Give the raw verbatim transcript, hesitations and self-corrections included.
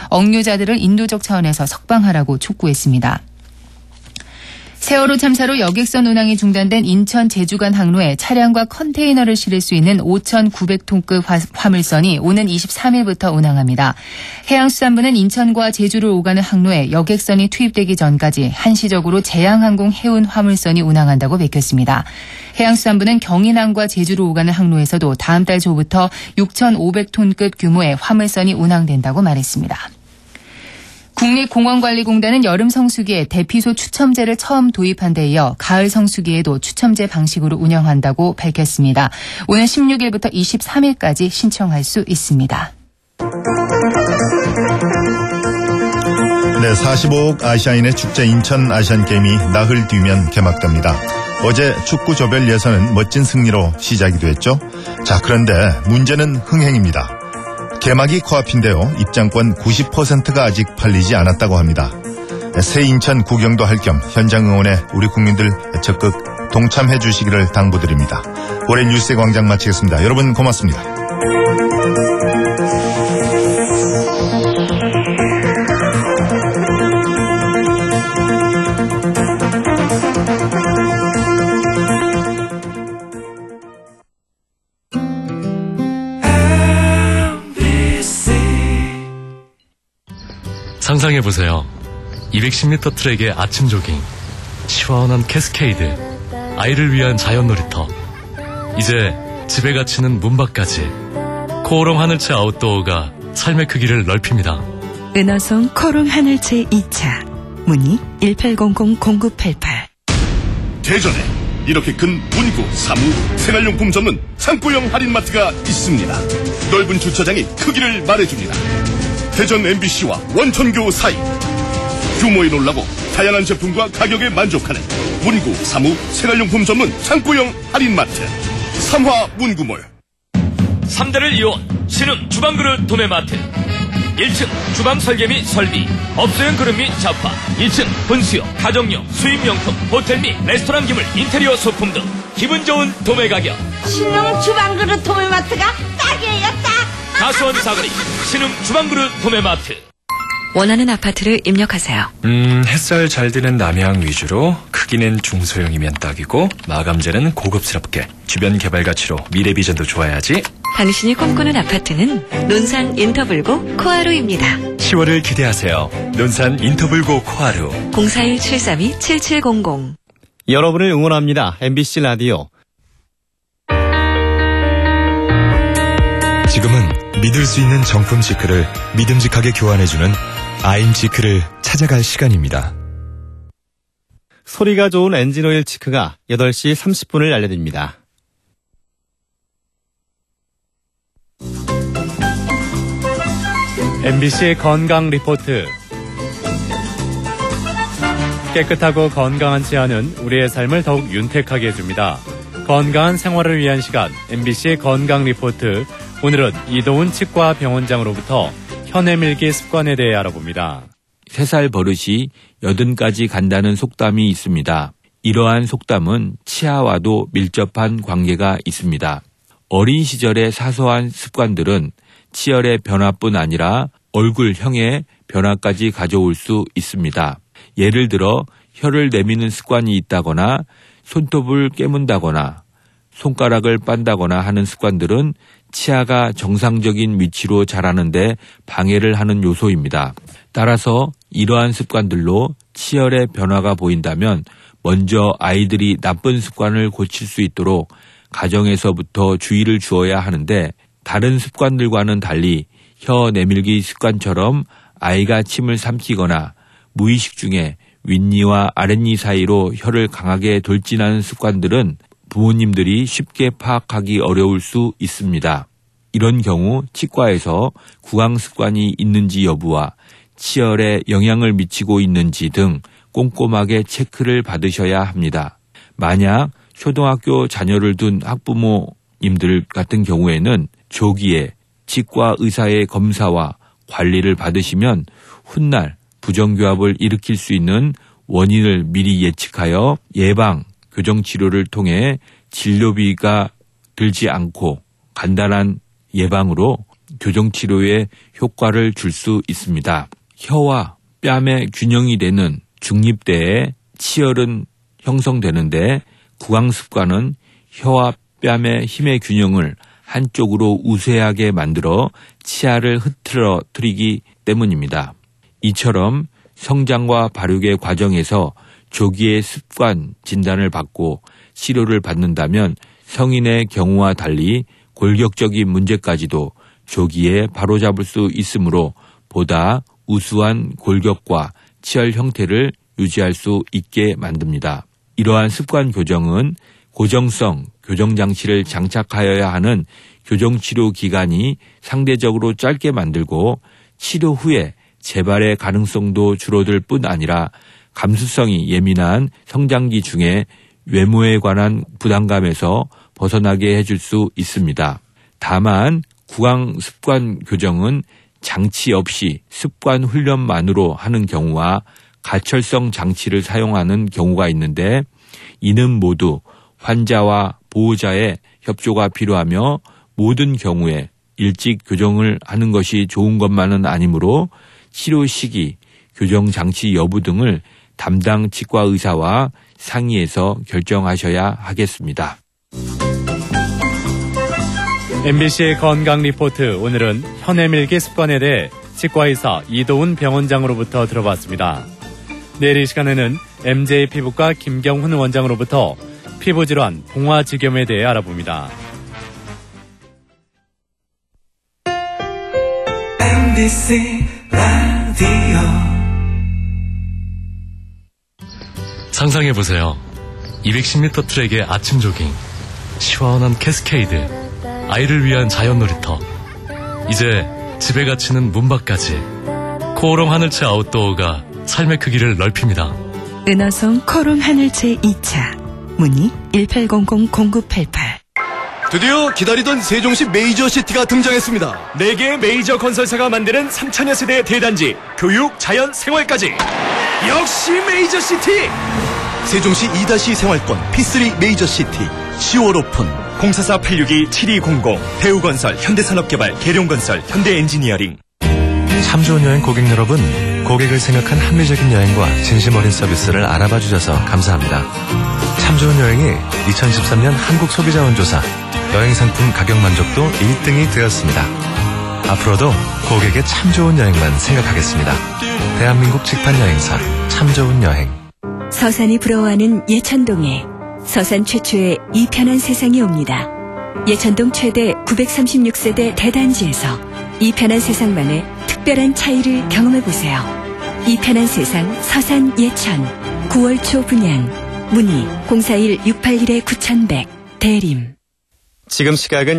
억류자들을 인도적 차원에서 석방하라고 촉구했습니다. 세월호 참사로 여객선 운항이 중단된 인천 제주 간 항로에 차량과 컨테이너를 실을 수 있는 오천구백 톤급 화물선이 오는 이십삼일부터 운항합니다. 해양수산부는 인천과 제주를 오가는 항로에 여객선이 투입되기 전까지 한시적으로 제양항공 해운 화물선이 운항한다고 밝혔습니다. 해양수산부는 경인항과 제주를 오가는 항로에서도 다음 달 초부터 육천오백 톤급 규모의 화물선이 운항된다고 말했습니다. 국립공원관리공단은 여름 성수기에 대피소 추첨제를 처음 도입한 데 이어 가을 성수기에도 추첨제 방식으로 운영한다고 밝혔습니다. 오는 십육일부터 이십삼일까지 신청할 수 있습니다. 네, 사십오억 아시아인의 축제 인천 아시안게임이 나흘 뒤면 개막됩니다. 어제 축구 조별 예선은 멋진 승리로 시작이 됐죠. 자, 그런데 문제는 흥행입니다. 개막이 코앞인데요. 입장권 구십 퍼센트가 아직 팔리지 않았다고 합니다. 새 인천 구경도 할 겸 현장 응원에 우리 국민들 적극 동참해 주시기를 당부드립니다. 올해 뉴스의 광장 마치겠습니다. 여러분 고맙습니다. 상상해보세요. 이백십 미터 트랙의 아침 조깅, 시원한 캐스케이드, 아이를 위한 자연 놀이터, 이제 집에 갇히는 문밖까지 코오롱 하늘채 아웃도어가 삶의 크기를 넓힙니다. 은하송 코오롱 하늘채 이 차 문의 일팔공공 공구팔팔. 대전에 이렇게 큰 문구, 사무, 생활용품 전문 창고형 할인마트가 있습니다. 넓은 주차장이 크기를 말해줍니다. 대전 엠비씨와 원천교 사이, 규모에 놀라고 다양한 제품과 가격에 만족하는 문구, 사무, 생활용품 전문 창고형 할인마트 삼화 문구몰. 삼 대를 이어온 신흥 주방그릇 도매마트. 일 층 주방 설계 및 설비, 업소용 그릇 및 잡화, 이 층 분수용, 가정용, 수입용품, 호텔 및 레스토랑 기물, 인테리어 소품 등 기분 좋은 도매 가격. 신흥 주방그릇 도매마트가 딱이에요, 딱. 가수원 사거리 신흥 주방그릇 도매마트. 원하는 아파트를 입력하세요. 음, 햇살 잘 드는 남향 위주로, 크기는 중소형이면 딱이고, 마감재는 고급스럽게, 주변 개발 가치로 미래 비전도 좋아야지. 당신이 꿈꾸는 아파트는 논산 인터블고 코하루입니다. 시월을 기대하세요. 논산 인터블고 코하루. 공사일 칠삼이 칠칠공공. 여러분을 응원합니다. 엠비씨 라디오. 지금은 믿을 수 있는 정품 지크를 믿음직하게 교환해주는 아임 지크를 찾아갈 시간입니다. 소리가 좋은 엔진오일 지크가 여덟 시 삼십 분을 알려드립니다. 엠비씨 건강 리포트. 깨끗하고 건강한 치아는 우리의 삶을 더욱 윤택하게 해줍니다. 건강한 생활을 위한 시간 엠비씨 건강 리포트. 오늘은 이도훈 치과 병원장으로부터 혀내밀기 습관에 대해 알아봅니다. 세 살 버릇이 여든까지 간다는 속담이 있습니다. 이러한 속담은 치아와도 밀접한 관계가 있습니다. 어린 시절의 사소한 습관들은 치열의 변화뿐 아니라 얼굴형의 변화까지 가져올 수 있습니다. 예를 들어 혀를 내미는 습관이 있다거나 손톱을 깨문다거나 손가락을 빤다거나 하는 습관들은 치아가 정상적인 위치로 자라는데 방해를 하는 요소입니다. 따라서 이러한 습관들로 치열의 변화가 보인다면 먼저 아이들이 나쁜 습관을 고칠 수 있도록 가정에서부터 주의를 주어야 하는데, 다른 습관들과는 달리 혀 내밀기 습관처럼 아이가 침을 삼키거나 무의식 중에 윗니와 아랫니 사이로 혀를 강하게 돌진하는 습관들은 부모님들이 쉽게 파악하기 어려울 수 있습니다. 이런 경우 치과에서 구강 습관이 있는지 여부와 치열에 영향을 미치고 있는지 등 꼼꼼하게 체크를 받으셔야 합니다. 만약 초등학교 자녀를 둔 학부모님들 같은 경우에는 조기에 치과 의사의 검사와 관리를 받으시면 훗날 부정교합을 일으킬 수 있는 원인을 미리 예측하여 예방, 교정치료를 통해 진료비가 들지 않고 간단한 예방으로 교정치료에 효과를 줄 수 있습니다. 혀와 뺨의 균형이 되는 중립대에 치열은 형성되는데 구강습관은 혀와 뺨의 힘의 균형을 한쪽으로 우세하게 만들어 치아를 흐트러뜨리기 때문입니다. 이처럼 성장과 발육의 과정에서 조기에 습관 진단을 받고 치료를 받는다면 성인의 경우와 달리 골격적인 문제까지도 조기에 바로잡을 수 있으므로 보다 우수한 골격과 치열 형태를 유지할 수 있게 만듭니다. 이러한 습관 교정은 고정성 교정장치를 장착하여야 하는 교정치료 기간이 상대적으로 짧게 만들고 치료 후에 재발의 가능성도 줄어들 뿐 아니라 감수성이 예민한 성장기 중에 외모에 관한 부담감에서 벗어나게 해줄 수 있습니다. 다만 구강 습관 교정은 장치 없이 습관 훈련만으로 하는 경우와 가철성 장치를 사용하는 경우가 있는데 이는 모두 환자와 보호자의 협조가 필요하며 모든 경우에 일찍 교정을 하는 것이 좋은 것만은 아니므로 치료 시기, 교정 장치 여부 등을 담당 치과 의사와 상의해서 결정하셔야 하겠습니다. 엠비씨의 건강 리포트, 오늘은 혀내밀기 습관에 대해 치과의사 이도훈 병원장으로부터 들어봤습니다. 내일 이 시간에는 엠제이 피부과 김경훈 원장으로부터 피부질환, 봉화지겸에 대해 알아봅니다. 엠비씨 라디오 상상해보세요. 이백십 미터 트랙의 아침 조깅, 시원한 캐스케이드, 아이를 위한 자연 놀이터, 이제 집에 갇히는 문밖까지 코오롱 하늘채 아웃도어가 삶의 크기를 넓힙니다. 은하성 코오롱 하늘채 이 차 문의 일팔공공 공구팔팔. 드디어 기다리던 세종시 메이저시티가 등장했습니다. 네 개의 메이저 건설사가 만드는 삼천여 세대의 대단지, 교육, 자연, 생활까지. 역시 메이저시티! 세종시 이 생활권 피쓰리 메이저시티 시월 오픈. 공사사 팔육이 칠이공공. 대우건설, 현대산업개발, 계룡건설, 현대엔지니어링. 참 좋은 여행 고객 여러분, 고객을 생각한 합리적인 여행과 진심 어린 서비스를 알아봐 주셔서 감사합니다. 참 좋은 여행이 이천십삼 년 한국소비자원조사 여행상품 가격 만족도 일 등이 되었습니다. 앞으로도 고객의 참 좋은 여행만 생각하겠습니다. 대한민국 직판여행사 참 좋은 여행. 서산이 부러워하는 예천동에 서산 최초의 이 편한 세상이 옵니다. 예천동 최대 구백삼십육 세대 대단지에서 이 편한 세상만의 특별한 차이를 경험해보세요. 이 편한 세상 서산 예천 구월 초 분양. 문의 공사일 육팔일 구천백. 대림. 지금 시각은